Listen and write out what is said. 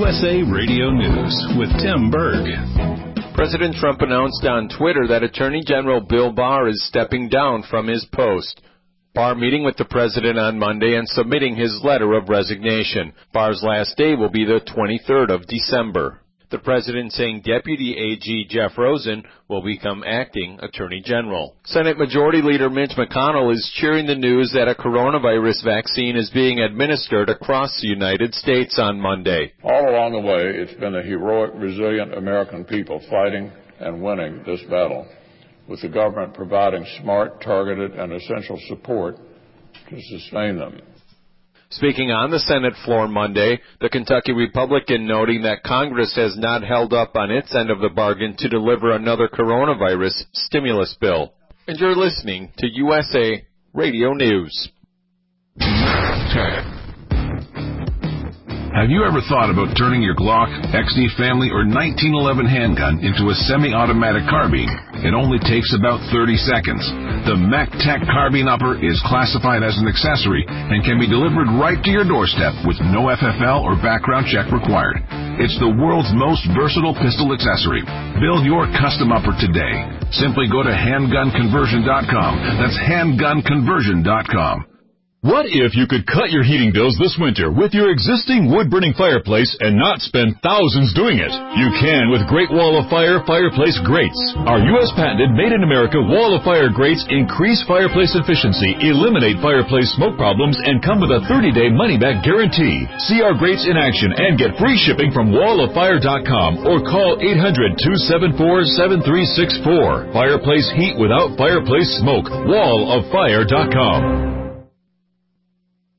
USA Radio News with Tim Berg. President Trump announced on Twitter that Attorney General Bill Barr is stepping down from his post. Barr meeting with the president on Monday and submitting his letter of resignation. Barr's last day will be the 23rd of December. The president saying Deputy AG Jeff Rosen will become acting Attorney General. Senate Majority Leader Mitch McConnell is cheering the news that a coronavirus vaccine is being administered across the United States on Monday. All along the way, it's been the heroic, resilient American people fighting and winning this battle, with the government providing smart, targeted, and essential support to sustain them. Speaking on the Senate floor Monday, the Kentucky Republican noting that Congress has not held up on its end of the bargain to deliver another coronavirus stimulus bill. And you're listening to USA Radio News. Have you ever thought about turning your Glock, XD Family, or 1911 handgun into a semi-automatic carbine? It only takes about 30 seconds. The MacTac Carbine Upper is classified as an accessory and can be delivered right to your doorstep with no FFL or background check required. It's the world's most versatile pistol accessory. Build your custom upper today. Simply go to handgunconversion.com. That's handgunconversion.com. What if you could cut your heating bills this winter with your existing wood-burning fireplace and not spend thousands doing it? You can with Great Wall of Fire fireplace grates. Our U.S. patented made-in-America Wall of Fire grates increase fireplace efficiency, eliminate fireplace smoke problems, and come with a 30-day money-back guarantee. See our grates in action and get free shipping from walloffire.com or call 800-274-7364. Fireplace heat without fireplace smoke. walloffire.com.